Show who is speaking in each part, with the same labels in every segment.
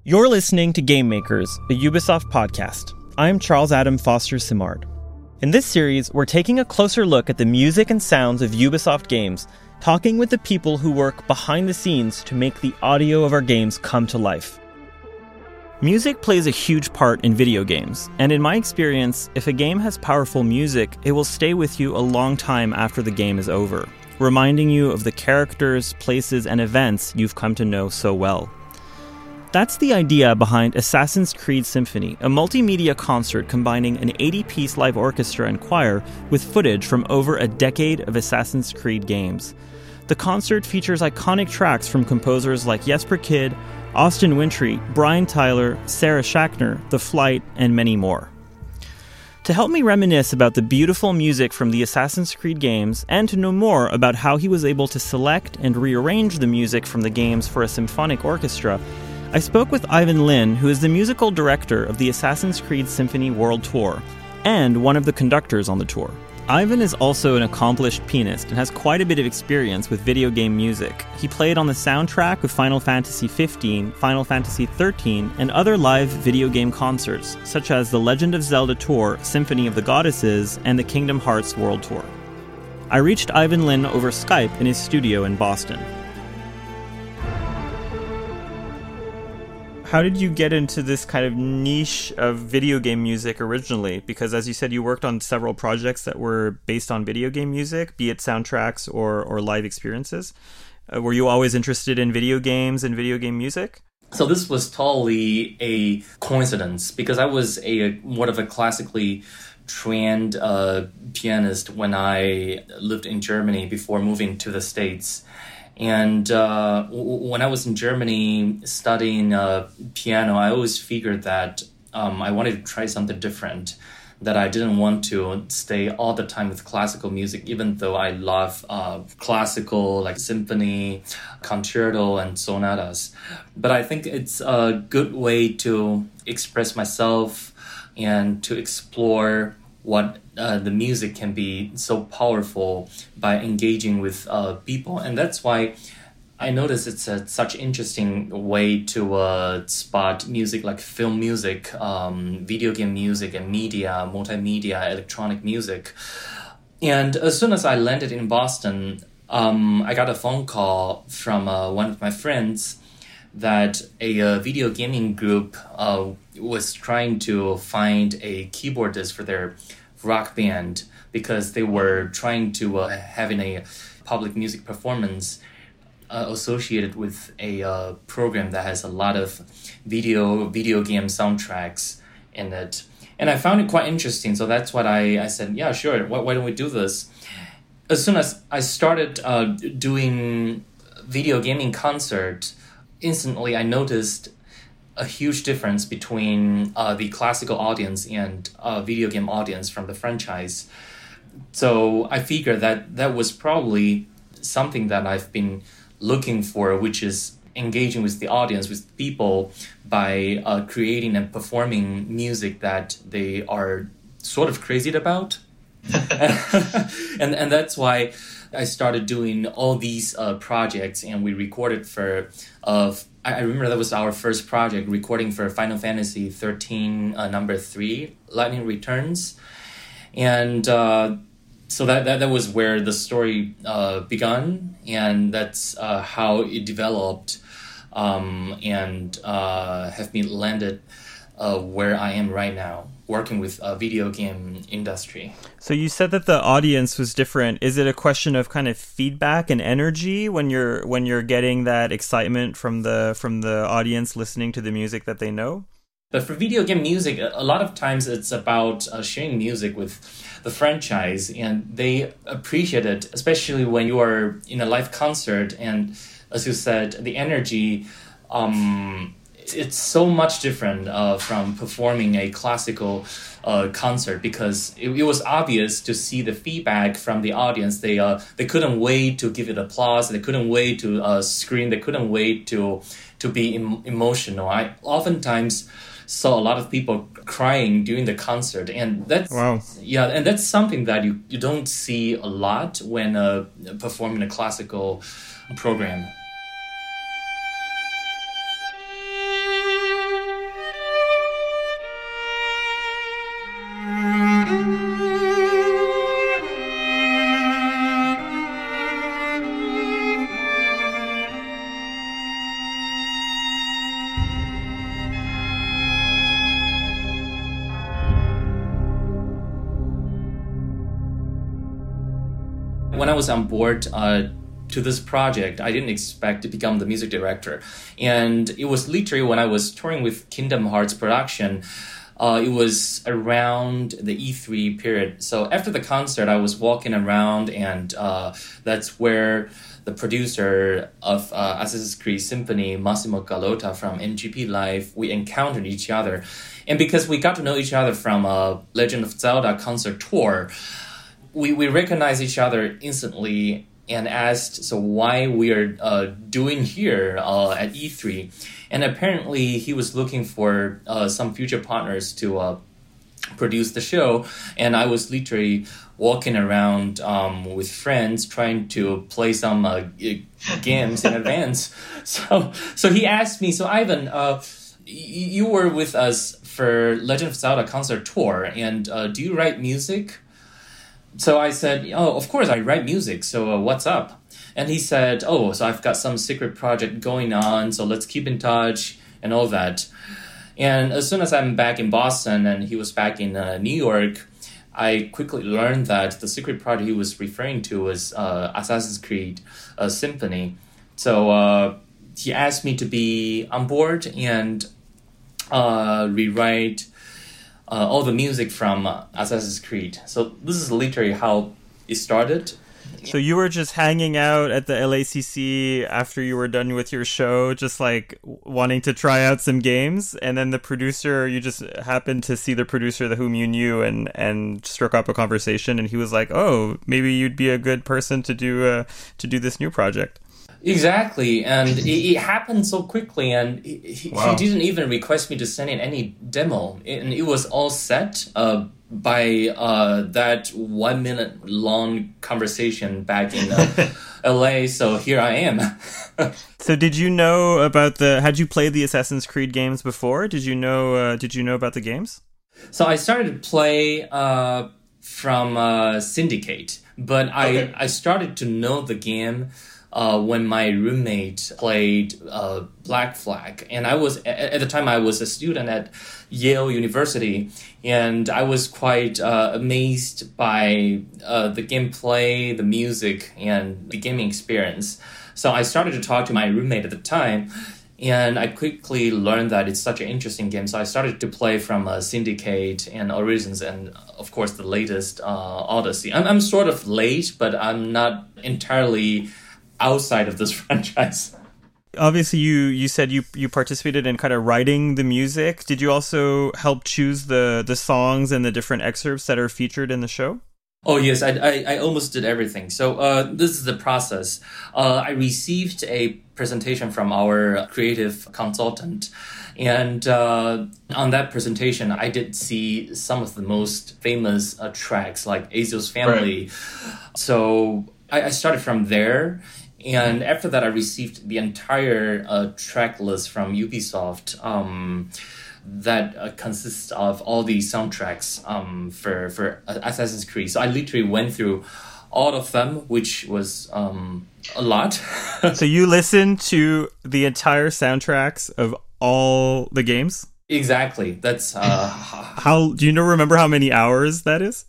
Speaker 1: You're listening to Game Makers, a Ubisoft podcast. I'm Charles Adam Foster Simard. In this series, we're taking a closer look at the music and sounds of Ubisoft games, talking with the people who work behind the scenes to make the audio of our games come to life. Music plays a huge part in video games, and in my experience, if a game has powerful music, it will stay with you a long time after the game is over, reminding you of the characters, places, and events you've come to know so well. That's the idea behind Assassin's Creed Symphony, a multimedia concert combining an 80-piece live orchestra and choir with footage from over a decade of Assassin's Creed games. The concert features iconic tracks from composers like Jesper Kyd, Austin Wintory, Brian Tyler, Sarah Schachner, The Flight, and many more. To help me reminisce about the beautiful music from the Assassin's Creed games, and to know more about how he was able to select and rearrange the music from the games for a symphonic orchestra, I spoke with Ivan Lin, who is the musical director of the Assassin's Creed Symphony World Tour, and one of the conductors on the tour. Ivan is also an accomplished pianist and has quite a bit of experience with video game music. He played on the soundtrack of Final Fantasy XV, Final Fantasy XIII, and other live video game concerts, such as the Legend of Zelda Tour, Symphony of the Goddesses, and the Kingdom Hearts World Tour. I reached Ivan Lin over Skype in his studio in Boston. How did you get into this kind of niche of video game music originally? Because as you said, you worked on several projects that were based on video game music, be it soundtracks or live experiences. Were you always interested in video games and video game music?
Speaker 2: So this was totally a coincidence because I was more of a classically trained pianist when I lived in Germany before moving to the States. And when I was in Germany studying piano, I always figured that I wanted to try something different, that I didn't want to stay all the time with classical music, even though I love classical, like symphony, concerto, and sonatas. But I think it's a good way to express myself and to explore what the music can be so powerful by engaging with people. And that's why I notice it's such interesting way to spot music like film music, video game music, and media, multimedia, electronic music. And as soon as I landed in Boston, I got a phone call from one of my friends that a video gaming group was trying to find a keyboardist for their rock band because they were trying to having a public music performance associated with a program that has a lot of video game soundtracks in it. And I found it quite interesting, so that's what I said, yeah, sure, why don't we do this? As soon as I started doing video gaming concert, instantly I noticed a huge difference between the classical audience and video game audience from the franchise. So I figured that was probably something that I've been looking for, which is engaging with the audience, with people, by creating and performing music that they are sort of crazy about. and that's why I started doing all these projects, and we recorded for I remember that was our first project, recording for Final Fantasy XIII number 3, Lightning Returns. And so that was where the story began, and that's how it developed and have me landed where I am right now, working with a video game industry.
Speaker 1: So you said that the audience was different. Is it a question of kind of feedback and energy when you're getting that excitement from the audience listening to the music that they know?
Speaker 2: But for video game music, a lot of times it's about sharing music with the franchise, and they appreciate it, especially when you are in a live concert. And as you said, the energy, it's so much different from performing a classical concert, because it was obvious to see the feedback from the audience. They couldn't wait to give it applause. They couldn't wait to scream. They couldn't wait to be emotional. I oftentimes saw a lot of people crying during the concert, and that's
Speaker 1: wow.
Speaker 2: Yeah, and that's something that you don't see a lot when performing a classical program. When I was on board to this project, I didn't expect to become the music director. And it was literally when I was touring with Kingdom Hearts production, it was around the E3 period. So after the concert, I was walking around, and that's where the producer of Assassin's Creed Symphony, Massimo Galota from MGP Live, we encountered each other. And because we got to know each other from Legend of Zelda concert tour, we recognized each other instantly and asked, so why we are doing here at E3. And apparently he was looking for some future partners to produce the show. And I was literally walking around with friends trying to play some games in advance. So he asked me, so Ivan, you were with us for Legend of Zelda concert tour, and do you write music? So I said, oh, of course I write music, so what's up? And he said, oh, so I've got some secret project going on, so let's keep in touch and all that. And as soon as I'm back in Boston and he was back in New York, I quickly learned that the secret project he was referring to was Assassin's Creed Symphony. So he asked me to be on board and rewrite all the music from Assassin's Creed. So this is literally how it started.
Speaker 1: So you were just hanging out at the LACC after you were done with your show, just like wanting to try out some games, and then the producer, you just happened to see the producer whom you knew and struck up a conversation, and he was like, oh, maybe you'd be a good person to do this new project.
Speaker 2: Exactly, and it happened so quickly, and he didn't even request me to send in any demo, and it was all set by that 1 minute long conversation back in LA, so here I am.
Speaker 1: So did you know about had you played the Assassin's Creed games before? Did you know about the games?
Speaker 2: So I started to play from Syndicate, but I started to know the game when my roommate played Black Flag. And I was, at the time, I was a student at Yale University, and I was quite amazed by the gameplay, the music, and the gaming experience. So I started to talk to my roommate at the time, and I quickly learned that it's such an interesting game. So I started to play from Syndicate and Origins, and of course the latest Odyssey. I'm sort of late, but I'm not entirely outside of this franchise.
Speaker 1: Obviously, you said you participated in kind of writing the music. Did you also help choose the songs and the different excerpts that are featured in the show?
Speaker 2: Oh, yes, I almost did everything. So this is the process. I received a presentation from our creative consultant. And on that presentation, I did see some of the most famous tracks, like Ezio's Family. Right. So I started from there. And after that, I received the entire track list from Ubisoft that consists of all the soundtracks for Assassin's Creed. So I literally went through all of them, which was a lot.
Speaker 1: So you listened to the entire soundtracks of all the games?
Speaker 2: Exactly. That's
Speaker 1: how do you remember how many hours that is?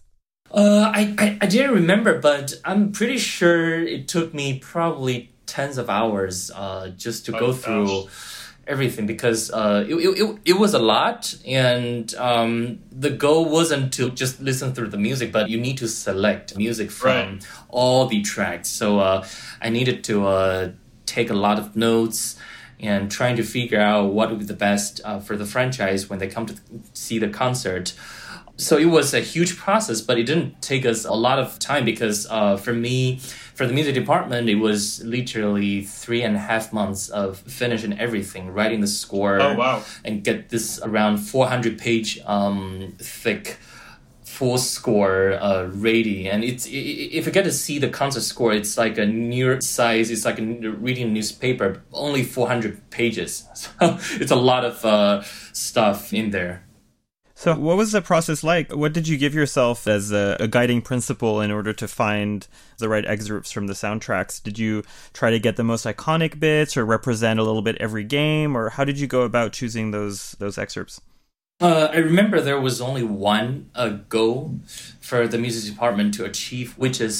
Speaker 2: I didn't remember, but I'm pretty sure it took me probably tens of hours just to go through everything, because it was a lot, and the goal wasn't to just listen through the music, but you need to select music from all the tracks. So I needed to take a lot of notes and trying to figure out what would be the best for the franchise when they come to see the concert. So it was a huge process, but it didn't take us a lot of time, because for me, for the music department, it was literally 3.5 months of finishing everything, writing the score, and get this around 400-page thick full score ready. And it's if you get to see the concert score, it's like a near size. It's like reading a newspaper, only 400 pages. So it's a lot of stuff in there.
Speaker 1: So what was the process like? What did you give yourself as a guiding principle in order to find the right excerpts from the soundtracks? Did you try to get the most iconic bits or represent a little bit every game? Or how did you go about choosing those excerpts?
Speaker 2: I remember there was only one goal for the music department to achieve, which is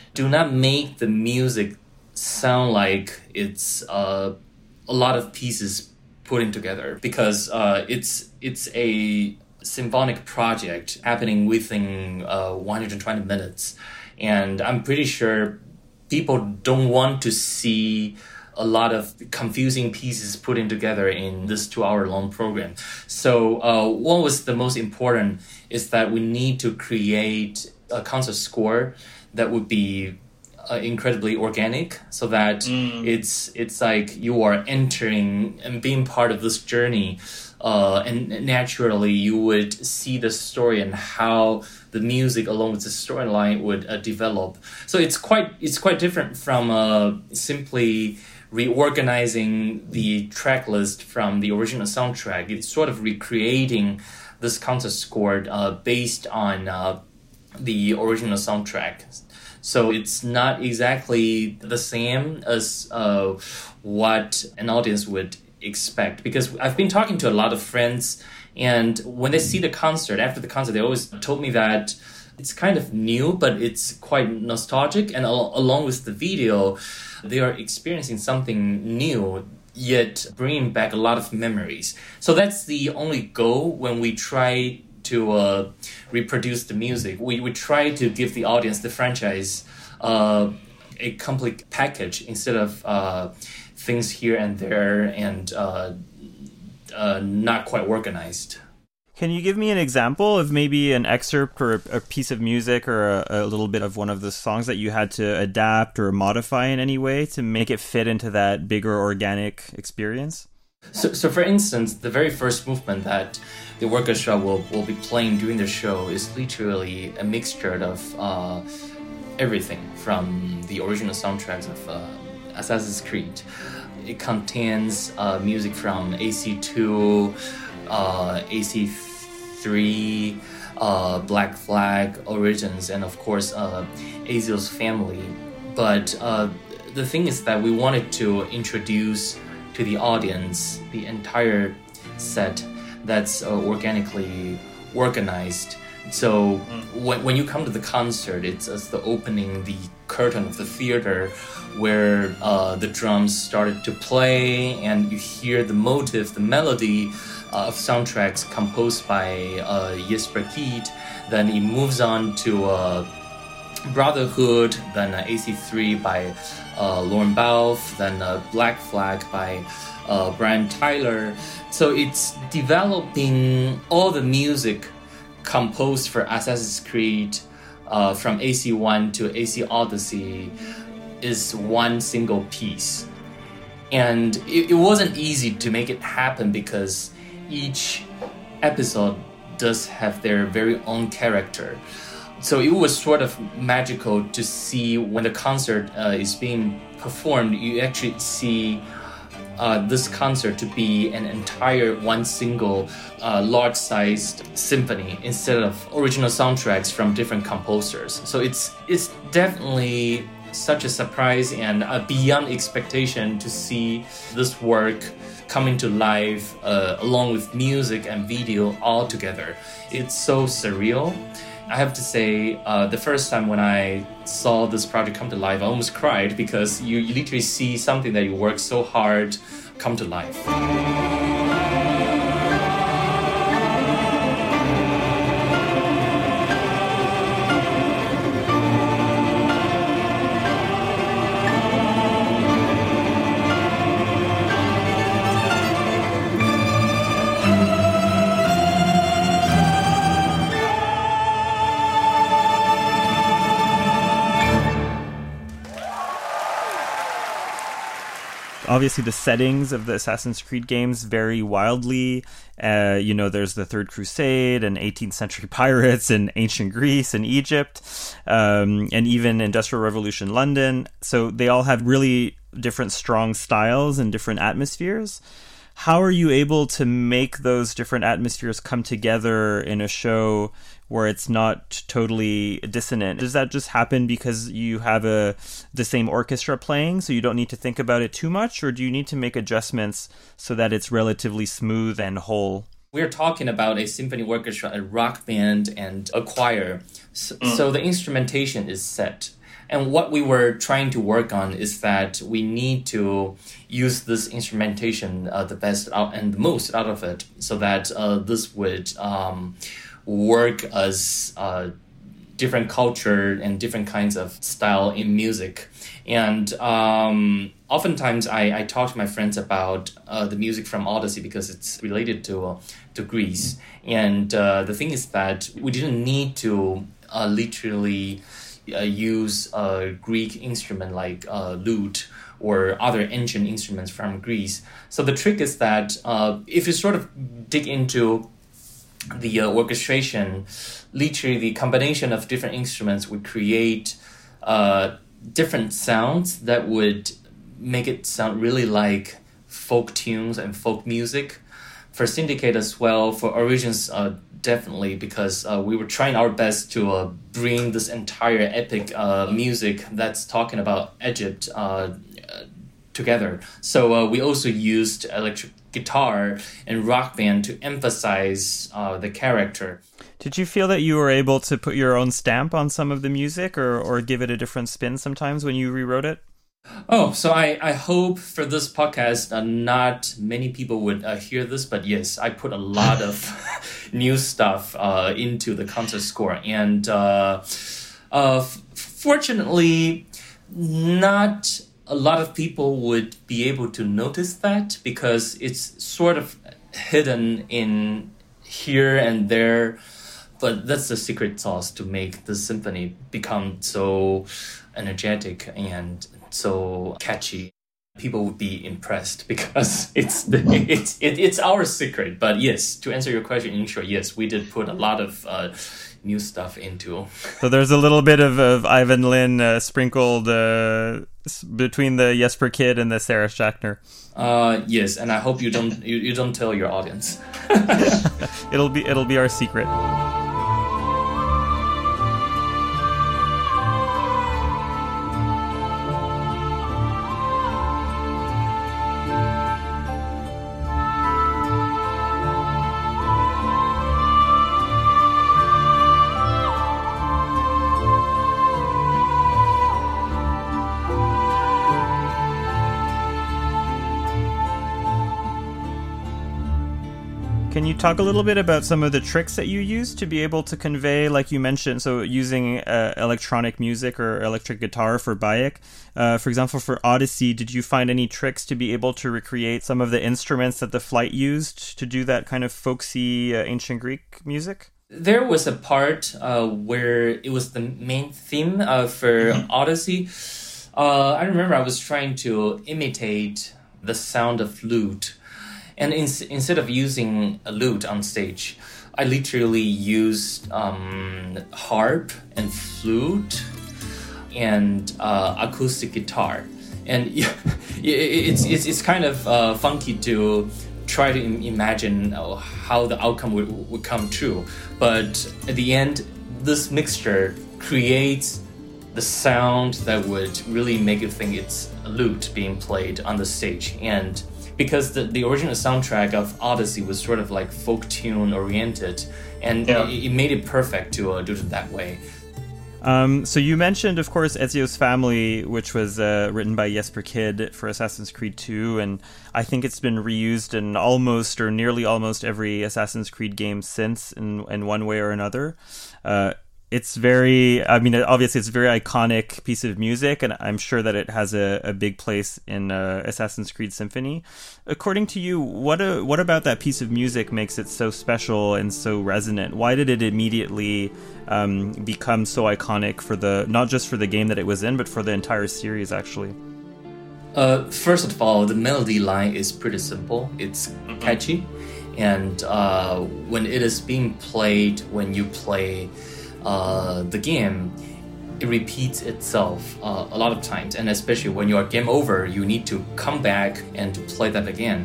Speaker 2: do not make the music sound like it's a lot of pieces putting together, because it's a symphonic project happening within 120 minutes. And I'm pretty sure people don't want to see a lot of confusing pieces put in together in this 2-hour-long program. So what was the most important is that we need to create a concert score that would be incredibly organic, so that it's like you are entering and being part of this journey, and naturally you would see the story and how the music along with the storyline would develop. So it's quite different from simply reorganizing the track list from the original soundtrack. It's sort of recreating this concert score based on the original soundtrack. So it's not exactly the same as what an audience would expect. Because I've been talking to a lot of friends, and when they see the concert, after the concert, they always told me that it's kind of new, but it's quite nostalgic. And along with the video, they are experiencing something new, yet bringing back a lot of memories. So that's the only goal when we try to reproduce the music. We try to give the audience, the franchise, a complete package instead of things here and there and not quite organized.
Speaker 1: Can you give me an example of maybe an excerpt or a piece of music or a little bit of one of the songs that you had to adapt or modify in any way to make it fit into that bigger organic experience?
Speaker 2: So for instance, the very first movement that the orchestra will be playing during the show is literally a mixture of everything from the original soundtracks of Assassin's Creed. It contains music from AC2, AC3, Black Flag, Origins, and of course Azio's Family. But the thing is that we wanted to introduce to the audience the entire set that's organically organized. So when you come to the concert, it's as the opening the curtain of the theater where the drums started to play, and you hear the motive, the melody of soundtracks composed by Jesper Kyd. Then it moves on to Brotherhood, then AC3 by Lorne Balfe, then Black Flag by Brian Tyler. So it's developing all the music composed for Assassin's Creed from AC1 to AC Odyssey is one single piece. And it wasn't easy to make it happen because each episode does have their very own character. So it was sort of magical to see when the concert is being performed, you actually see this concert to be an entire one single large-sized symphony instead of original soundtracks from different composers. So it's definitely such a surprise and beyond expectation to see this work coming to life along with music and video all together. It's so surreal. I have to say, the first time when I saw this project come to life, I almost cried because you literally see something that you worked so hard come to life.
Speaker 1: Obviously, the settings of the Assassin's Creed games vary wildly. There's the Third Crusade and 18th century pirates and ancient Greece and Egypt, and even Industrial Revolution London. So they all have really different strong styles and different atmospheres. How are you able to make those different atmospheres come together in a show where it's not totally dissonant? Does that just happen because you have the same orchestra playing, so you don't need to think about it too much, or do you need to make adjustments so that it's relatively smooth and whole?
Speaker 2: We're talking about a symphony orchestra, a rock band, and a choir. So the instrumentation is set. And what we were trying to work on is that we need to use this instrumentation the best out and the most out of it, so that this would work as different culture and different kinds of style in music. And oftentimes I talk to my friends about the music from Odyssey because it's related to Greece. And the thing is that we didn't need to literally use a Greek instrument like lute or other ancient instruments from Greece. So the trick is that if you sort of dig into the orchestration, literally the combination of different instruments would create different sounds that would make it sound really like folk tunes and folk music. For Syndicate as well, for Origins definitely, because we were trying our best to bring this entire epic music that's talking about Egypt together. So we also used electric guitar and rock band to emphasize the character.
Speaker 1: Did you feel that you were able to put your own stamp on some of the music or give it a different spin sometimes when you rewrote it?
Speaker 2: Oh, so I hope for this podcast not many people would hear this, but yes, I put a lot of new stuff into the concert score. And fortunately, not a lot of people would be able to notice that because it's sort of hidden in here and there. But that's the secret sauce to make the symphony become so energetic and so catchy. People would be impressed because it's our secret. But yes, to answer your question, in short, yes, we did put a lot of new stuff into.
Speaker 1: So there's a little bit of Ivan Lin sprinkled between the Jesper Kyd and the Sarah Schachner.
Speaker 2: Yes, and I hope you don't tell your audience.
Speaker 1: It'll be our secret. Can you talk a little bit about some of the tricks that you use to be able to convey, like you mentioned, so using electronic music or electric guitar for Bayek? For example, for Odyssey, did you find any tricks to be able to recreate some of the instruments that the flight used to do that kind of folksy ancient Greek music?
Speaker 2: There was a part where it was the main theme for Odyssey. I remember I was trying to imitate the sound of flute. And instead of using a lute on stage, I literally used harp and flute and acoustic guitar. And it's kind of funky to try to imagine how the outcome would come true. But at the end, this mixture creates the sound that would really make you think it's a lute being played on the stage. And because the original soundtrack of Odyssey was sort of like folk tune oriented, and it made it perfect to do it that way.
Speaker 1: So you mentioned, of course, Ezio's Family, which was written by Jesper Kyd for Assassin's Creed 2, and I think it's been reused in almost or nearly almost every Assassin's Creed game since, in one way or another. It's very, obviously it's a very iconic piece of music, and I'm sure that it has a big place in Assassin's Creed Symphony. According to you, what about that piece of music makes it so special and so resonant? Why did it immediately become so iconic for not just for the game that it was in, but for the entire series, actually?
Speaker 2: First of all, the melody line is pretty simple. It's catchy, and when it is being played, when you play the game, it repeats itself a lot of times, and especially when you are game over, you need to come back and to play that again.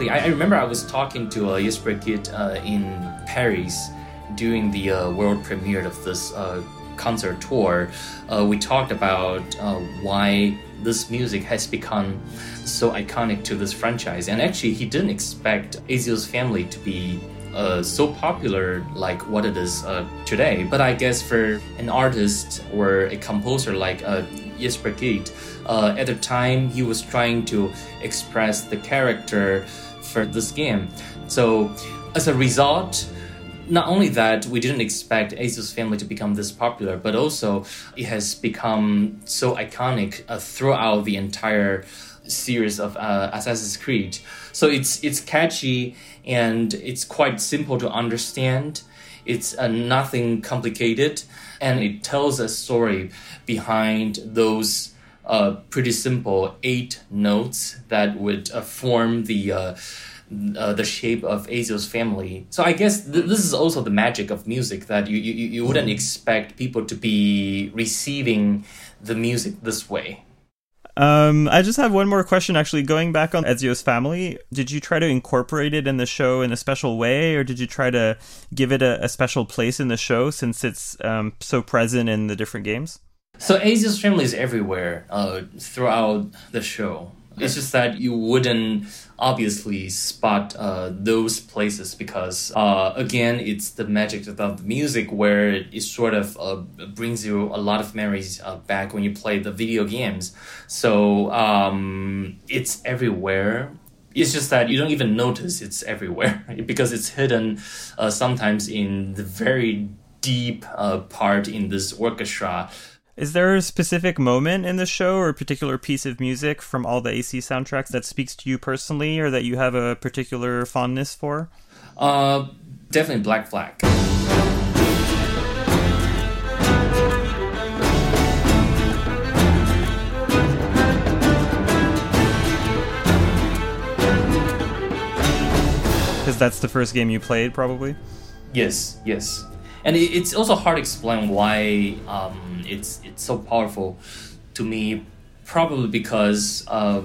Speaker 2: story. I remember I was talking to Jesper Kyd in Paris during the world premiere of this concert tour. We talked about why this music has become so iconic to this franchise. And actually, he didn't expect Azios Family to be so popular like what it is today. But I guess for an artist or a composer like Jesper Kyd, at the time he was trying to express the character for this game. So as a result, not only that we didn't expect Azios Family to become this popular, but also it has become so iconic throughout the entire series of Assassin's Creed. So it's catchy and it's quite simple to understand. It's nothing complicated, and it tells a story behind those pretty simple 8 notes that would form the shape of Azios Family. So I guess this is also the magic of music, that you wouldn't expect people to be receiving the music this way.
Speaker 1: I just have one more question, actually. Going back on Azios Family, did you try to incorporate it in the show in a special way, or did you try to give it a special place in the show since it's so present in the different games?
Speaker 2: So Azios Family is everywhere throughout the show. It's just that you wouldn't obviously spot those places because, again, it's the magic of the music where it sort of brings you a lot of memories back when you play the video games. So it's everywhere. It's just that you don't even notice it's everywhere because it's hidden sometimes in the very deep part in this orchestra.
Speaker 1: Is there a specific moment in the show or a particular piece of music from all the AC soundtracks that speaks to you personally or that you have a particular fondness for?
Speaker 2: Definitely Black Flag.
Speaker 1: Because that's the first game you played, probably?
Speaker 2: Yes. And it's also hard to explain why it's so powerful to me, probably because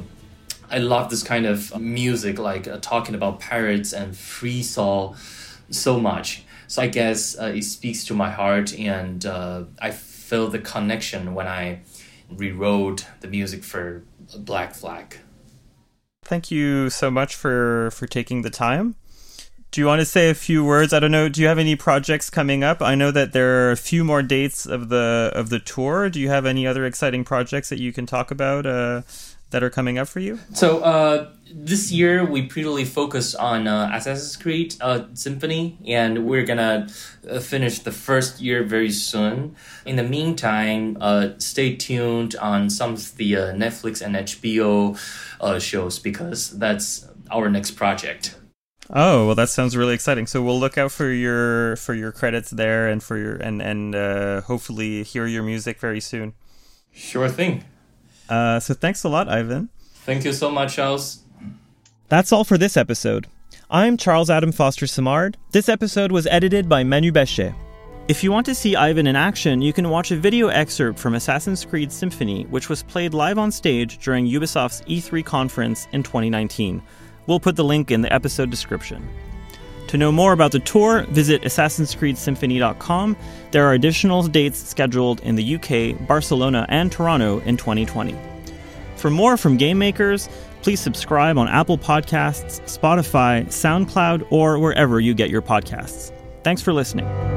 Speaker 2: I love this kind of music, like talking about pirates and free soul so much. So I guess it speaks to my heart, and I feel the connection when I rewrote the music for Black Flag.
Speaker 1: Thank you so much for taking the time. Do you want to say a few words? I don't know. Do you have any projects coming up? I know that there are a few more dates of the tour. Do you have any other exciting projects that you can talk about that are coming up for you?
Speaker 2: So this year we pretty focus on Assassin's Creed Symphony, and we're gonna finish the first year very soon. In the meantime, stay tuned on some of the Netflix and HBO shows, because that's our next project.
Speaker 1: Oh, well, that sounds really exciting. So we'll look out for your credits there, and for your and hopefully hear your music very soon.
Speaker 2: Sure thing.
Speaker 1: So thanks a lot, Ivan.
Speaker 2: Thank you so much, Charles.
Speaker 1: That's all for this episode. I'm Charles Adam Foster Simard. This episode was edited by Manu Bechet. If you want to see Ivan in action, you can watch a video excerpt from Assassin's Creed Symphony, which was played live on stage during Ubisoft's E3 conference in 2019. We'll put the link in the episode description. To know more about the tour, visit Assassin'sCreedSymphony.com. There are additional dates scheduled in the UK, Barcelona, and Toronto in 2020. For more from Game Makers, please subscribe on Apple Podcasts, Spotify, SoundCloud, or wherever you get your podcasts. Thanks for listening.